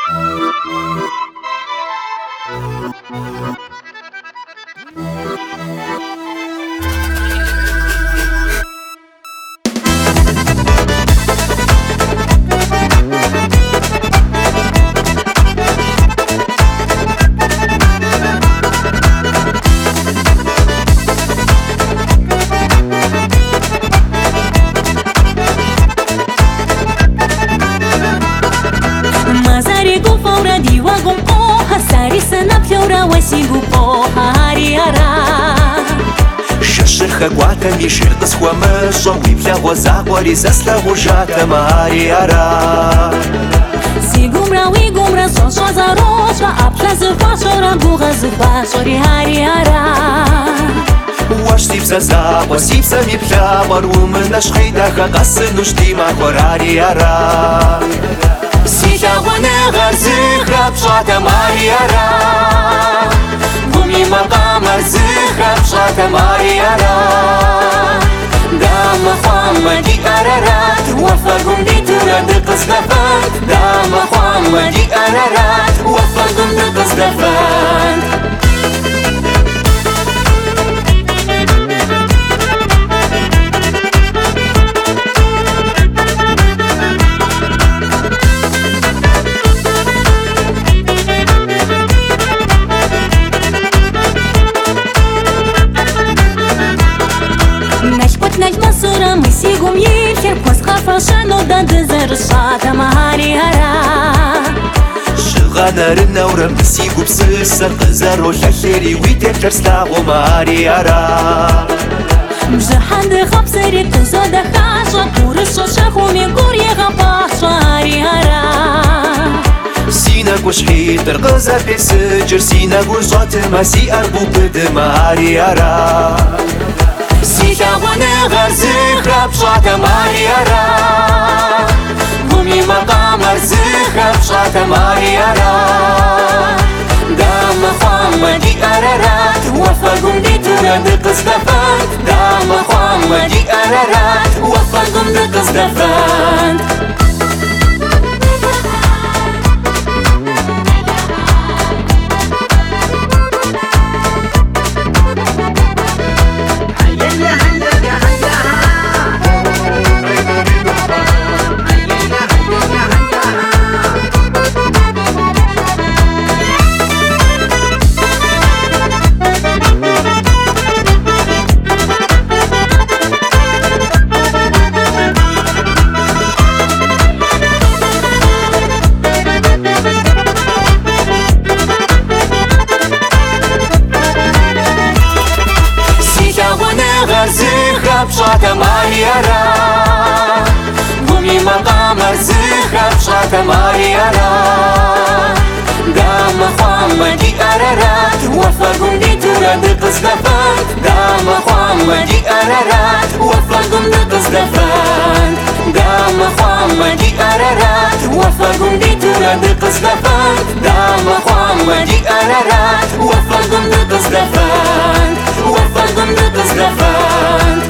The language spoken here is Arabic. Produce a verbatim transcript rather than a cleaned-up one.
خەگواتە میشر قسخوەمە شەوی پلەوە زاوەری زەست لە ڕۆژاتە ماریارە سیگومراوی گومرە سۆشۆزە ڕۆژە ئاپلە زفا شۆرە گوغە زفا شۆری هاریارە وەشتی بزە زاوە سیبزەمی پلاوە ڕوو من نەشخەیدەکە قەسن نوشتیمان خۆراریارە سیتاوەنە غەرزخە بشاتە ماریارە گومی مەقامە زخە بشاتە ماریارە دامە خوامەدی ئەرەرات وەفە گوندی تورە دقس دەفەند دامە خوامەدی ئەرەرات وەفە گوند دقس دەفەند نجمة صورة مسيقوم يلكب وسخة فرشانو داد زرشاتة مهاريارا شغانا رنورا مسيقو بسسر قزارو شاشيري ويتر ترسلاغو مهاريارا مجحان دي خبسري تنسو دخاشا كورشو شاخومي كوري غباشا هاريارا سينا قوش حيطر قزا بسجر سينا قوش جاتما سي أربو بد مهاريارا سیتاوەنە غەرزخە بشاتە ماریارە گومی مەقامە زخە بشاتە ماریارە دامە خوامەدی ئەرەرات وەفە گوندی تورە دقس دەفەند دامە خوامەدی ئەرەرات وەفە گوند دقس دەفەند بشاتە ماریارە گومی مەقامە زخە بشاتە ماریارە دامە خوامەدی ئەرەرات وەفە گوندی تورە دقس دەفەند دامە خوامەدی ئەرەرات وەفە گوند دقس دەفەند دامە خوامەدی ئەرەرات وەفە گوندی تورە دقس دەفەند دامە خوامەدی ئەرەرات وەفە گوند دقس دەفەند وەفە گوند دقس دەفەند